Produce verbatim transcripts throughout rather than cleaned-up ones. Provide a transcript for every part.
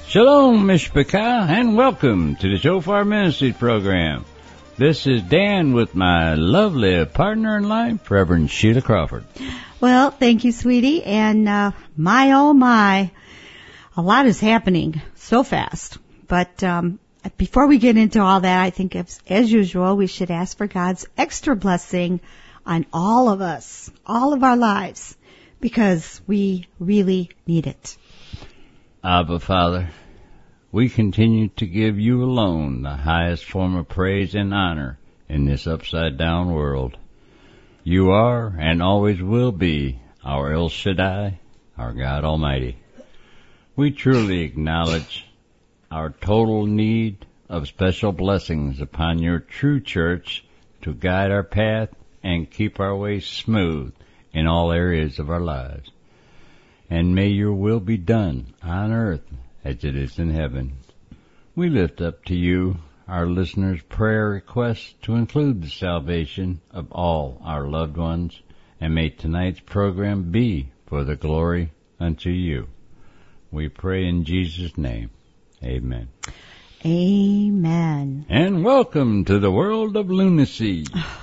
Shalom, Mishpachah, and welcome to the Shofar Ministries program. This is Dan with my lovely partner in life, Reverend Sheila Crawford. Well, thank you, sweetie, and uh, my, oh my, a lot is happening so fast. But um, before we get into all that, I think as, as usual, we should ask for God's extra blessing on all of us, all of our lives, because we really need it. Abba, Father, we continue to give you alone the highest form of praise and honor in this upside-down world. You are and always will be our El Shaddai, our God Almighty. We truly acknowledge our total need of special blessings upon your true church to guide our path and keep our way smooth in all areas of our lives. And may your will be done on earth as it is in heaven. We lift up to you our listeners' prayer requests to include the salvation of all our loved ones, and may tonight's program be for the glory unto you. We pray in Jesus' name. Amen. Amen. And welcome to the world of lunacy.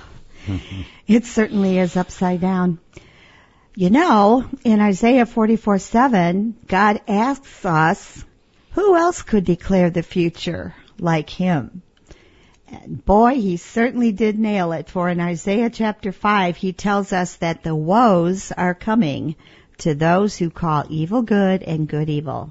It certainly is upside down. You know, in Isaiah forty-four seven, God asks us, who else could declare the future like him? And boy, he certainly did nail it, for in Isaiah chapter five, he tells us that the woes are coming to those who call evil good and good evil.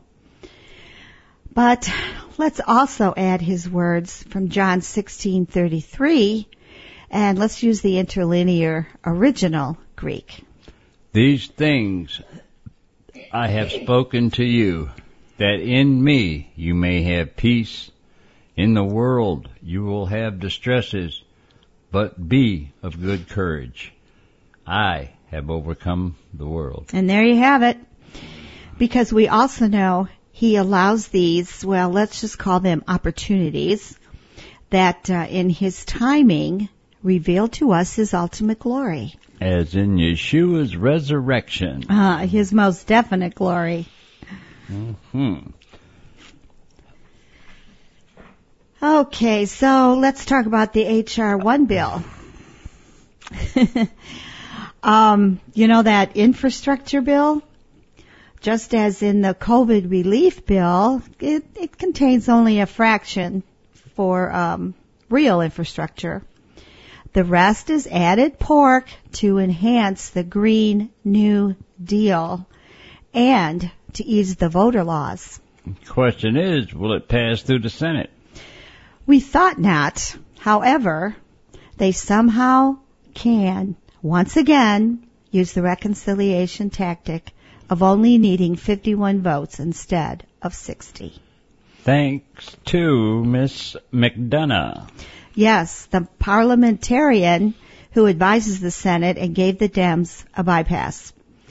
But let's also add his words from John sixteen thirty-three, and let's use the interlinear original Greek. These things I have spoken to you, that in me you may have peace. In the world you will have distresses, but be of good courage. I have overcome the world. And there you have it. Because we also know he allows these, well, let's just call them opportunities, that uh, in his timing reveal to us his ultimate glory. As in Yeshua's resurrection. Uh, his most definite glory. Mm-hmm. Okay, so let's talk about the H R one bill. um, you know that infrastructure bill? Just as in the COVID relief bill, it, it contains only a fraction for um, real infrastructure. The rest is added pork to enhance the Green New Deal and to ease the voter laws. Question is, will it pass through the Senate? We thought not. However, they somehow can, once again, use the reconciliation tactic of only needing fifty-one votes instead of sixty. Thanks to Miss McDonough. Yes, the parliamentarian who advises the Senate and gave the Dems a bypass.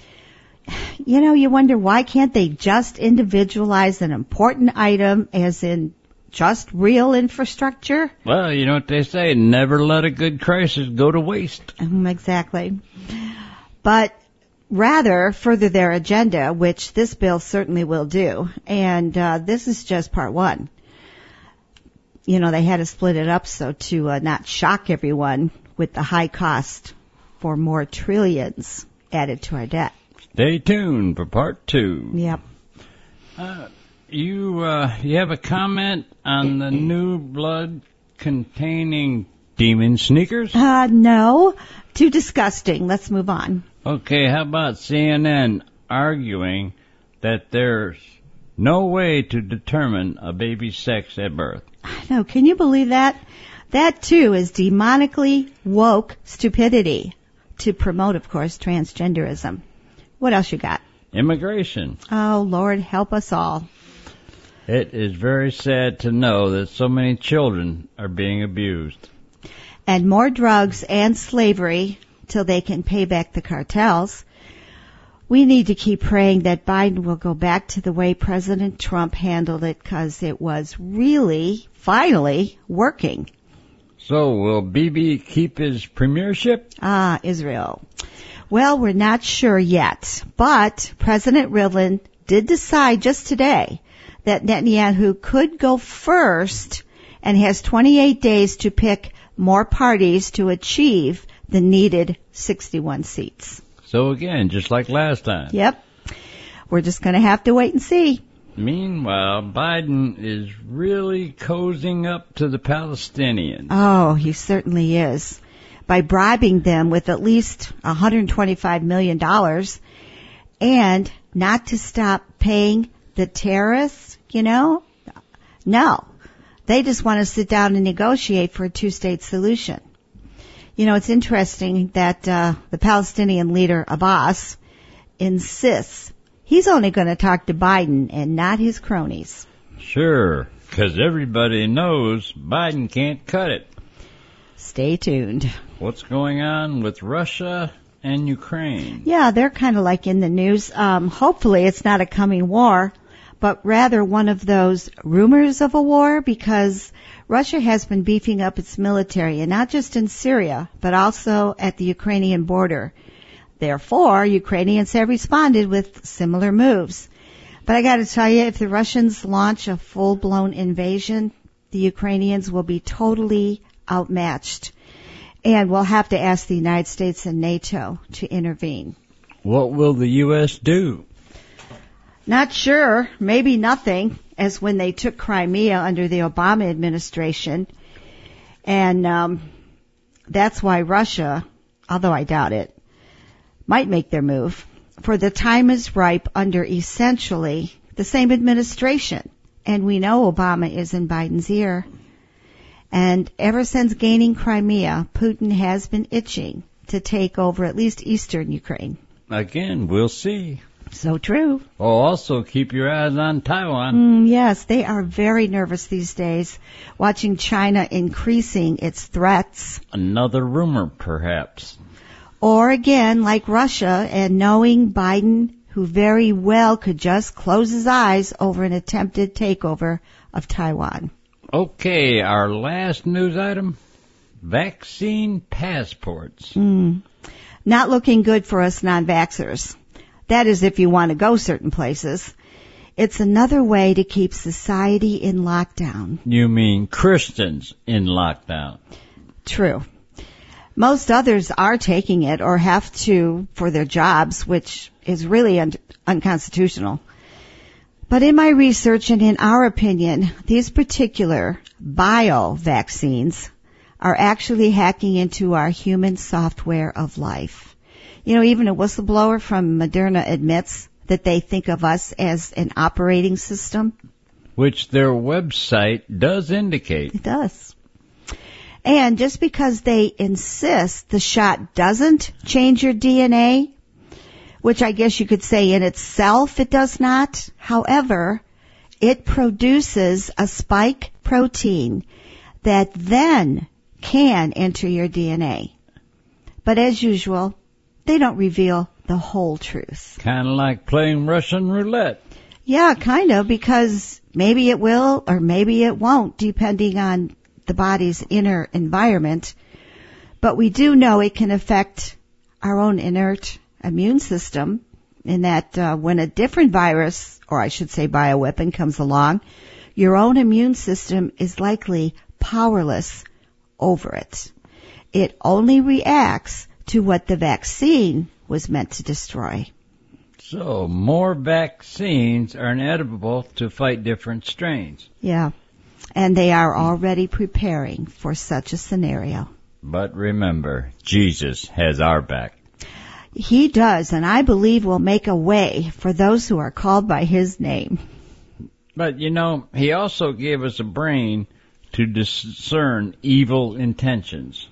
You know, you wonder why can't they just individualize an important item as in just real infrastructure? Well, you know what they say, never let a good crisis go to waste. Um, exactly. But rather further their agenda, which this bill certainly will do. And uh, this is just part one. You know, they had to split it up so to uh, not shock everyone with the high cost for more trillions added to our debt. Stay tuned for part two. Yep. Uh, you, uh, you have a comment on the new blood containing demon sneakers? Uh, no. Too disgusting. Let's move on. Okay, how about C N N arguing that there's no way to determine a baby's sex at birth? No, can you believe that? That, too, is demonically woke stupidity to promote, of course, transgenderism. What else you got? Immigration. Oh, Lord, help us all. It is very sad to know that so many children are being abused. And more drugs and slavery till they can pay back the cartels. We need to keep praying that Biden will go back to the way President Trump handled it, because it was really, finally, working. So, will Bibi keep his premiership? Ah, Israel. Well, we're not sure yet, but President Rivlin did decide just today that Netanyahu could go first and has twenty-eight days to pick more parties to achieve the needed sixty-one seats. So again, just like last time. Yep. We're just going to have to wait and see. Meanwhile, Biden is really cozying up to the Palestinians. Oh, he certainly is. By bribing them with at least one hundred twenty-five million dollars and not to stop paying the terrorists, you know? No. They just want to sit down and negotiate for a two-state solution. You know, it's interesting that uh, the Palestinian leader, Abbas, insists he's only going to talk to Biden and not his cronies. Sure, because everybody knows Biden can't cut it. Stay tuned. What's going on with Russia and Ukraine? Yeah, they're kind of like in the news. Um, hopefully it's not a coming war, but rather one of those rumors of a war, because Russia has been beefing up its military, and not just in Syria, but also at the Ukrainian border. Therefore, Ukrainians have responded with similar moves. But I got to tell you, if the Russians launch a full-blown invasion, the Ukrainians will be totally outmatched. And we'll have to ask the United States and NATO to intervene. What will the U S do? Not sure. Maybe nothing, as when they took Crimea under the Obama administration. And um, that's why Russia, although I doubt it, might make their move. For the time is ripe under essentially the same administration. And we know Obama is in Biden's ear. And ever since gaining Crimea, Putin has been itching to take over at least eastern Ukraine. Again, we'll see. So true. Oh, also keep your eyes on Taiwan. Mm, yes, they are very nervous these days, watching China increasing its threats. Another rumor, perhaps. Or again, like Russia, and knowing Biden, who very well could just close his eyes over an attempted takeover of Taiwan. Okay, our last news item, vaccine passports. Mm. Not looking good for us non-vaxxers. That is if you want to go certain places. It's another way to keep society in lockdown. You mean Christians in lockdown? True. Most others are taking it or have to for their jobs, which is really un- unconstitutional. But in my research and in our opinion, these particular bio-vaccines are actually hacking into our human software of life. You know, even a whistleblower from Moderna admits that they think of us as an operating system. Which their website does indicate. It does. And just because they insist the shot doesn't change your D N A, which I guess you could say in itself it does not. However, it produces a spike protein that then can enter your D N A. But as usual, they don't reveal the whole truth. Kind of like playing Russian roulette. Yeah, kind of, because maybe it will or maybe it won't, depending on the body's inner environment. But we do know it can affect our own inert immune system, in that uh, when a different virus, or I should say bioweapon, comes along, your own immune system is likely powerless over it. It only reacts to what the vaccine was meant to destroy. So more vaccines are inedible to fight different strains. Yeah, and they are already preparing for such a scenario. But remember, Jesus has our back. He does, and I believe will make a way for those who are called by His name. But, you know, He also gave us a brain to discern evil intentions.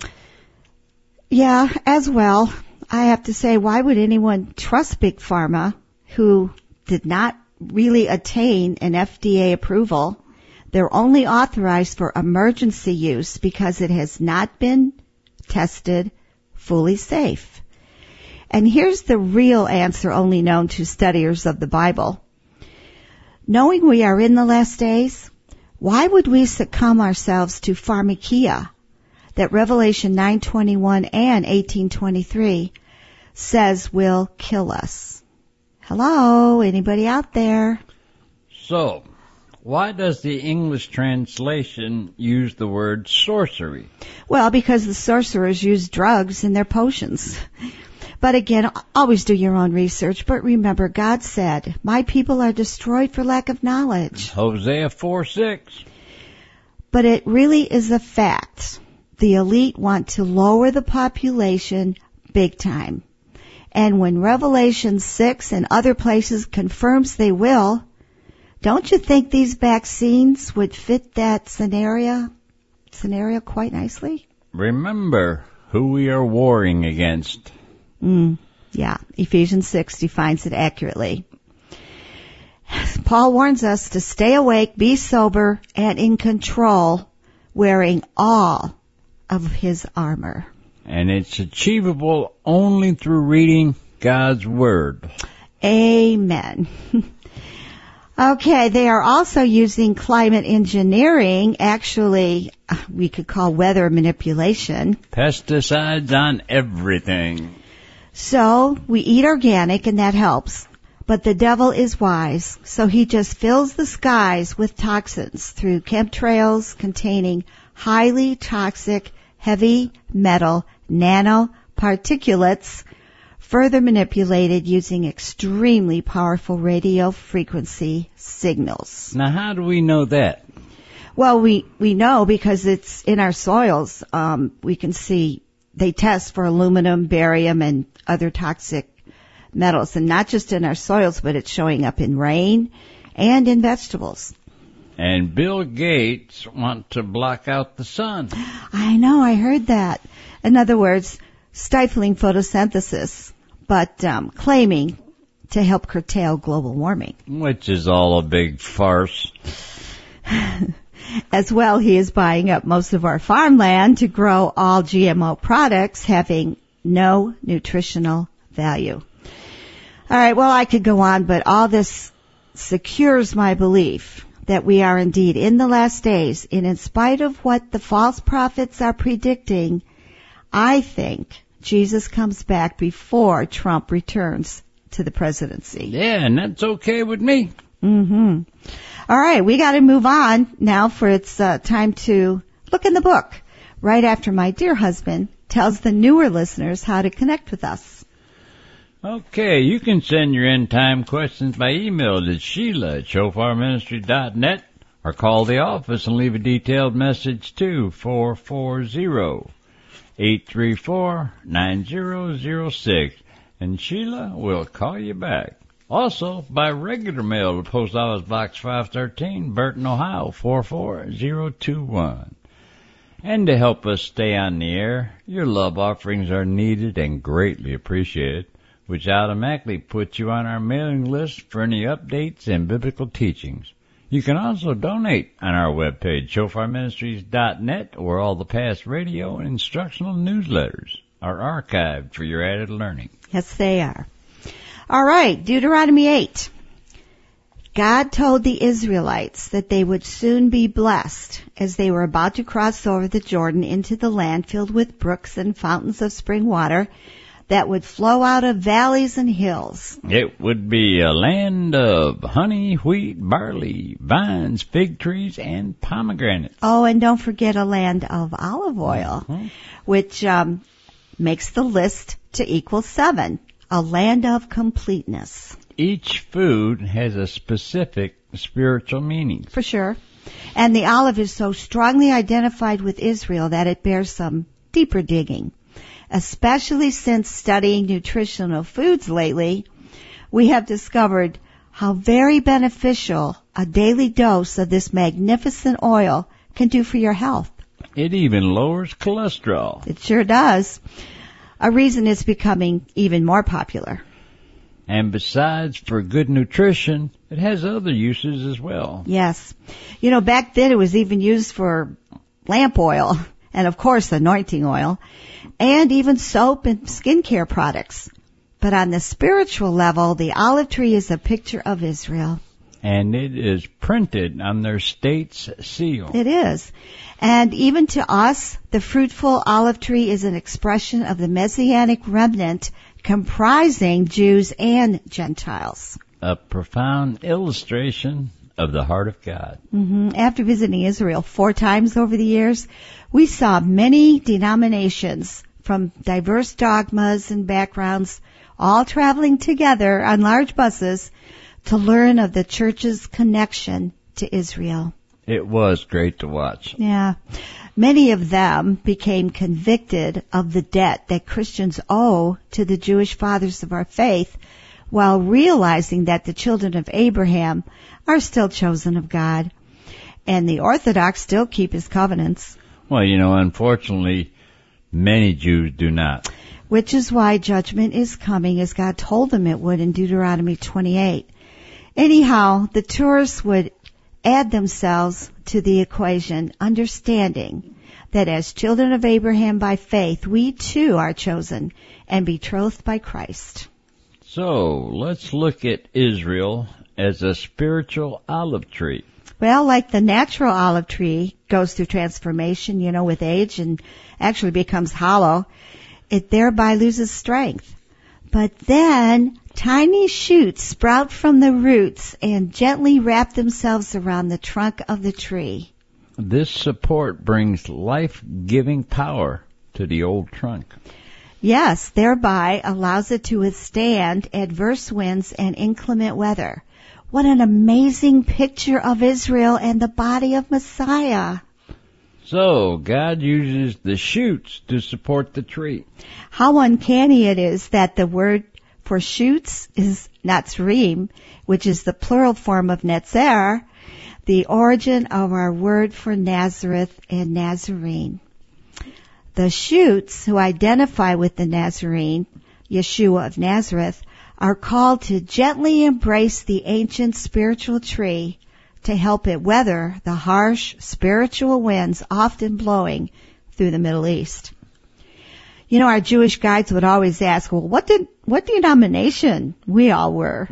Yeah, as well. I have to say, why would anyone trust Big Pharma, who did not really attain an F D A approval? They're only authorized for emergency use because it has not been tested fully safe. And here's the real answer only known to studiers of the Bible. Knowing we are in the last days, why would we succumb ourselves to pharmakia that Revelation nine twenty-one and eighteen twenty-three says will kill us? Hello, anybody out there? So, why does the English translation use the word sorcery? Well, because the sorcerers use drugs in their potions. But again, always do your own research. But remember, God said, my people are destroyed for lack of knowledge. Hosea four six. But it really is a fact. The elite want to lower the population big time. And when Revelation six and other places confirms they will, don't you think these vaccines would fit that scenario, scenario quite nicely? Remember who we are warring against. Mm, yeah, Ephesians six defines it accurately. Paul warns us to stay awake, be sober, and in control, wearing all of his armor. And it's achievable only through reading God's Word. Amen. Okay, they are also using climate engineering, actually, we could call weather manipulation. Pesticides on everything. So, we eat organic and that helps. But the devil is wise, so he just fills the skies with toxins through chemtrails containing highly toxic heavy metal nanoparticulates, further manipulated using extremely powerful radio frequency signals. Now, how do we know that? Well, we, we know because it's in our soils. Um, we can see they test for aluminum, barium, and other toxic metals, and not just in our soils, but it's showing up in rain and in vegetables. And Bill Gates wants to block out the sun. I know, I heard that. In other words, stifling photosynthesis, but um, claiming to help curtail global warming. Which is all a big farce. As well, he is buying up most of our farmland to grow all G M O products having no nutritional value. All right, well, I could go on, but all this secures my belief that we are indeed in the last days, and in spite of what the false prophets are predicting, I think Jesus comes back before Trump returns to the presidency. Yeah, and that's okay with me. Mm-hmm. All right, we got to move on now, for it's uh, time to look in the book, right after my dear husband tells the newer listeners how to connect with us. Okay, you can send your end time questions by email to Sheila at shofar ministry dot net or call the office and leave a detailed message to four four zero, eight three four, nine zero zero six, and Sheila will call you back. Also, by regular mail to Post Office Box five thirteen, Burton, Ohio, four four zero two one. And to help us stay on the air, your love offerings are needed and greatly appreciated, which automatically puts you on our mailing list for any updates and biblical teachings. You can also donate on our webpage, shofar ministries dot net, where all the past radio and instructional newsletters are archived for your added learning. Yes, they are. All right, Deuteronomy eight. God told the Israelites that they would soon be blessed as they were about to cross over the Jordan into the land filled with brooks and fountains of spring water that would flow out of valleys and hills. It would be a land of honey, wheat, barley, vines, fig trees, and pomegranates. Oh, and don't forget a land of olive oil, mm-hmm. which um, makes the list to equal seven. A land of completeness. Each food has a specific spiritual meaning. For sure. And the olive is so strongly identified with Israel that it bears some deeper digging. Especially since studying nutritional foods lately, we have discovered how very beneficial a daily dose of this magnificent oil can do for your health. It even lowers cholesterol. It sure does. A reason it's becoming even more popular. And besides for good nutrition, it has other uses as well. Yes. You know, back then it was even used for lamp oil and, of course, anointing oil, and even soap and skincare products. But on the spiritual level, the olive tree is a picture of Israel. And it is printed on their state's seal. It is. And even to us, the fruitful olive tree is an expression of the Messianic remnant comprising Jews and Gentiles. A profound illustration of the heart of God. Mm-hmm. After visiting Israel four times over the years, we saw many denominations from diverse dogmas and backgrounds all traveling together on large buses to learn of the church's connection to Israel. It was great to watch. Yeah. Many of them became convicted of the debt that Christians owe to the Jewish fathers of our faith, while realizing that the children of Abraham are still chosen of God, and the Orthodox still keep his covenants. Well, you know, unfortunately, many Jews do not. Which is why judgment is coming, as God told them it would in Deuteronomy twenty-eight. Anyhow, the tourists would add themselves to the equation, understanding that as children of Abraham by faith, we too are chosen and betrothed by Christ. So, let's look at Israel as a spiritual olive tree. Well, like the natural olive tree goes through transformation, you know, with age and actually becomes hollow, it thereby loses strength. But then tiny shoots sprout from the roots and gently wrap themselves around the trunk of the tree. This support brings life-giving power to the old trunk. Yes, thereby allows it to withstand adverse winds and inclement weather. What an amazing picture of Israel and the body of Messiah. So, God uses the shoots to support the tree. How uncanny it is that the word for shoots is Nazrim, which is the plural form of Netzer, the origin of our word for Nazareth and Nazarene. The shoots, who identify with the Nazarene, Yeshua of Nazareth, are called to gently embrace the ancient spiritual tree to help it weather the harsh spiritual winds often blowing through the Middle East. You know, our Jewish guides would always ask, well, what did, what denomination we all were?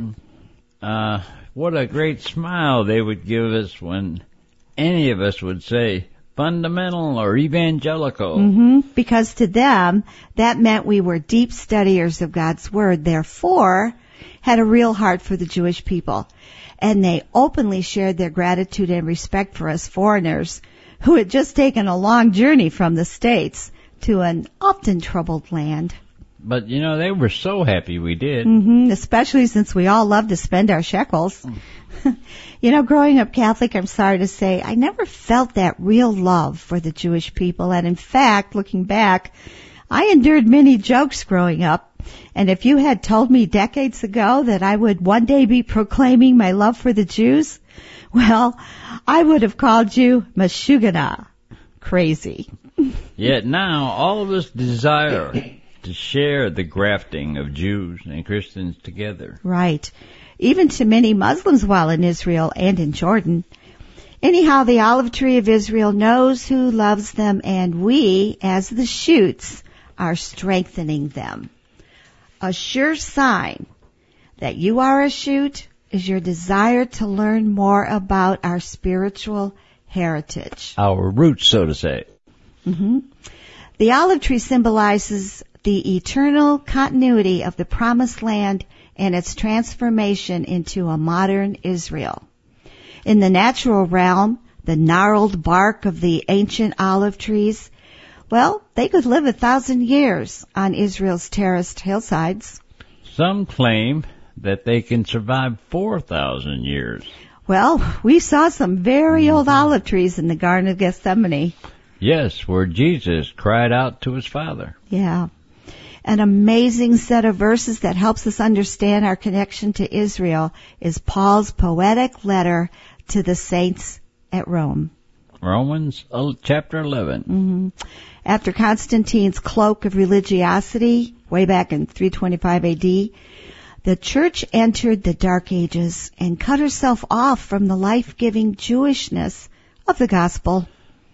Uh, what a great smile they would give us when any of us would say fundamental or evangelical. Mm-hmm. Because to them, that meant we were deep studiers of God's Word, therefore had a real heart for the Jewish people. And they openly shared their gratitude and respect for us foreigners who had just taken a long journey from the States to an often troubled land. But, you know, they were so happy we did. Mm-hmm, especially since we all love to spend our shekels. Mm. You know, growing up Catholic, I'm sorry to say, I never felt that real love for the Jewish people. And in fact, looking back, I endured many jokes growing up. And if you had told me decades ago that I would one day be proclaiming my love for the Jews, well, I would have called you Mashugana, crazy. Yet now, all of us desire to share the grafting of Jews and Christians together. Right. Even to many Muslims while in Israel and in Jordan. Anyhow, the olive tree of Israel knows who loves them, and we, as the shoots, are strengthening them. A sure sign that you are a shoot is your desire to learn more about our spiritual heritage. Our roots, so to say. Mm-hmm. The olive tree symbolizes the eternal continuity of the promised land and its transformation into a modern Israel. In the natural realm, the gnarled bark of the ancient olive trees, well, they could live a thousand years on Israel's terraced hillsides. Some claim that they can survive four thousand years. Well, we saw some very old olive trees in the Garden of Gethsemane. Yes, where Jesus cried out to his Father. Yeah. An amazing set of verses that helps us understand our connection to Israel is Paul's poetic letter to the saints at Rome. Romans chapter eleven. Mm-hmm. After Constantine's cloak of religiosity, way back in three twenty-five A D, the church entered the Dark Ages and cut herself off from the life-giving Jewishness of the gospel.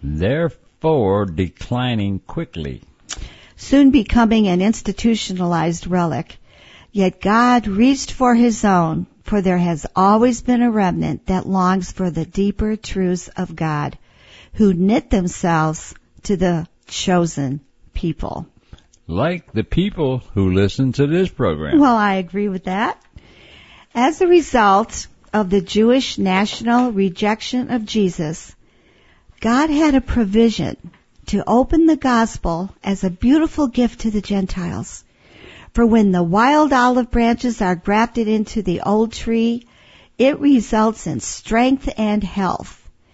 Therefore declining quickly. Soon becoming an institutionalized relic. Yet God reached for his own, for there has always been a remnant that longs for the deeper truths of God, who knit themselves to the chosen people. Like the people who listen to this program. Well, I agree with that. As a result of the Jewish national rejection of Jesus, God had a provision to open the gospel as a beautiful gift to the Gentiles. For when the wild olive branches are grafted into the old tree, it results in strength and health.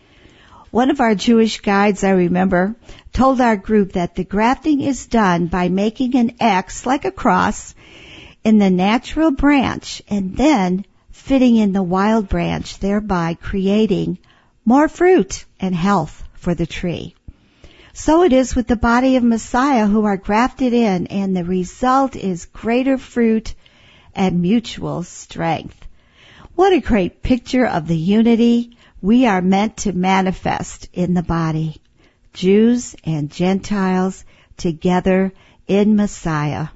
One of our Jewish guides, I remember, told our group that the grafting is done by making an X, like a cross, in the natural branch and then fitting in the wild branch, thereby creating more fruit and health for the tree. So it is with the body of Messiah who are grafted in, and the result is greater fruit and mutual strength. What a great picture of the unity we are meant to manifest in the body. Jews and Gentiles together in Messiah.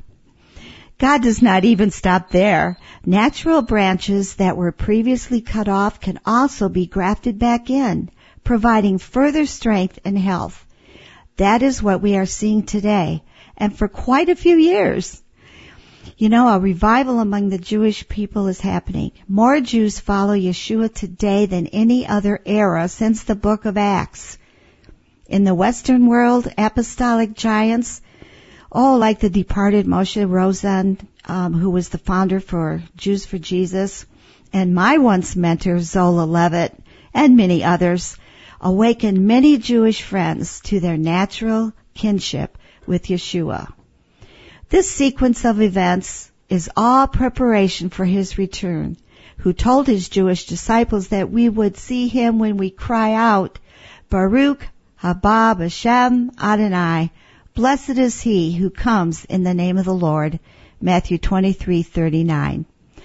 God does not even stop there. Natural branches that were previously cut off can also be grafted back in, providing further strength and health. That is what we are seeing today, and for quite a few years. You know, a revival among the Jewish people is happening. More Jews follow Yeshua today than any other era since the book of Acts. In the Western world, apostolic giants, oh, like the departed Moshe Rosen, um, who was the founder for Jews for Jesus, and my once mentor, Zola Levitt, and many others, awakened many Jewish friends to their natural kinship with Yeshua. This sequence of events is all preparation for his return, who told his Jewish disciples that we would see him when we cry out, Baruch haba b'Shem Adonai, blessed is he who comes in the name of the Lord, Matthew twenty-three thirty-nine.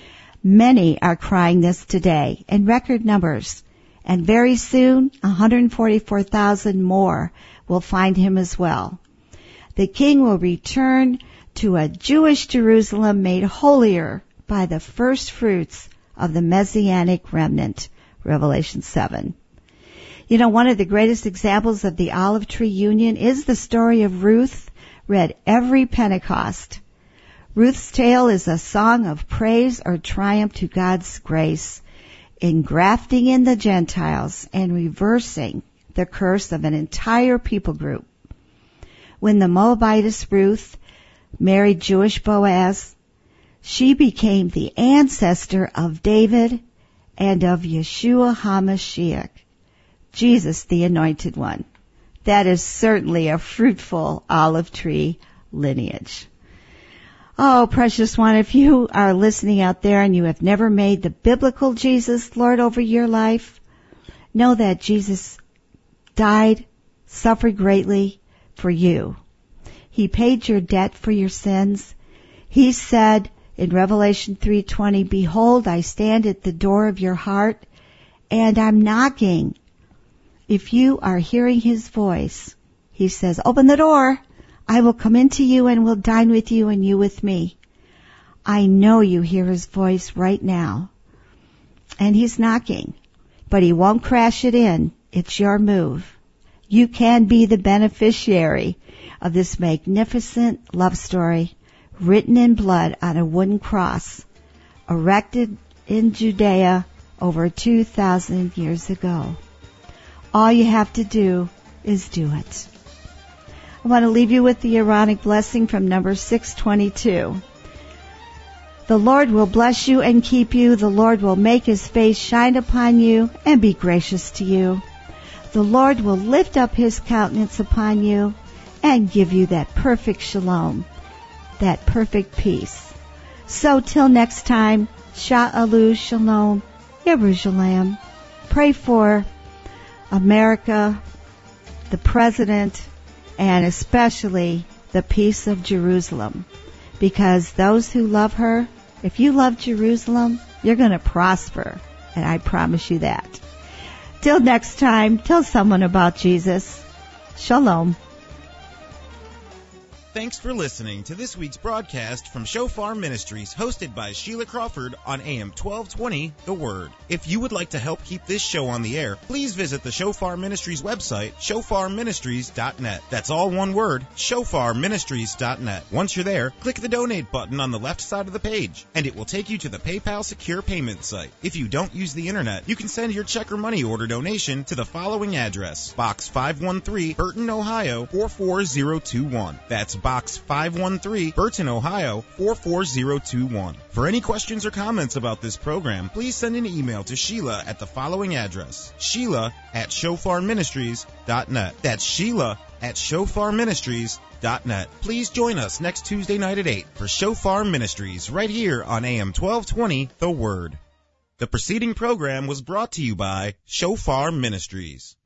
Many are crying this today in record numbers, and very soon one hundred forty-four thousand more will find him as well. The King will return to a Jewish Jerusalem made holier by the first fruits of the Messianic remnant, Revelation seven. You know, one of the greatest examples of the olive tree union is the story of Ruth, read every Pentecost. Ruth's tale is a song of praise or triumph to God's grace in grafting in the Gentiles and reversing the curse of an entire people group. When the Moabitess Ruth married Jewish Boaz, she became the ancestor of David and of Yeshua HaMashiach, Jesus the Anointed One. That is certainly a fruitful olive tree lineage. Oh, precious one, if you are listening out there and you have never made the biblical Jesus Lord over your life, know that Jesus died, suffered greatly for you. He paid your debt for your sins. He said in Revelation three twenty, behold, I stand at the door of your heart, and I'm knocking. If you are hearing his voice, he says, open the door. I will come into you and will dine with you and you with me. I know you hear his voice right now. And he's knocking. But he won't crash it in. It's your move. You can be the beneficiary of this magnificent love story written in blood on a wooden cross, erected in Judea over two thousand years ago. All you have to do is do it. I want to leave you with the Aaronic blessing from number six twenty-two. The Lord will bless you and keep you. The Lord will make his face shine upon you and be gracious to you. The Lord will lift up his countenance upon you and give you that perfect shalom, that perfect peace. So till next time, Sha'alu Shalom, Yerushalayim. Pray for America, the President, and especially the peace of Jerusalem. Because those who love her, if you love Jerusalem, you're going to prosper. And I promise you that. Till next time, tell someone about Jesus. Shalom. Thanks for listening to this week's broadcast from Shofar Ministries, hosted by Sheila Crawford on A M twelve twenty, The Word. If you would like to help keep this show on the air, please visit the Shofar Ministries website, shofar ministries dot net. That's all one word, shofar ministries dot net. Once you're there, click the donate button on the left side of the page, and it will take you to the PayPal secure payment site. If you don't use the internet, you can send your check or money order donation to the following address: Box five one three, Burton, Ohio four four zero two one. That's Box five one three, Burton, Ohio four four zero two one. For any questions or comments about this program, please send an email to Sheila at the following address: Sheila at shofar ministries dot net. That's Sheila at shofar ministries dot net. Please join us next Tuesday night at eight for Shofar Ministries right here on A M twelve twenty, The Word. The preceding program was brought to you by Shofar Ministries.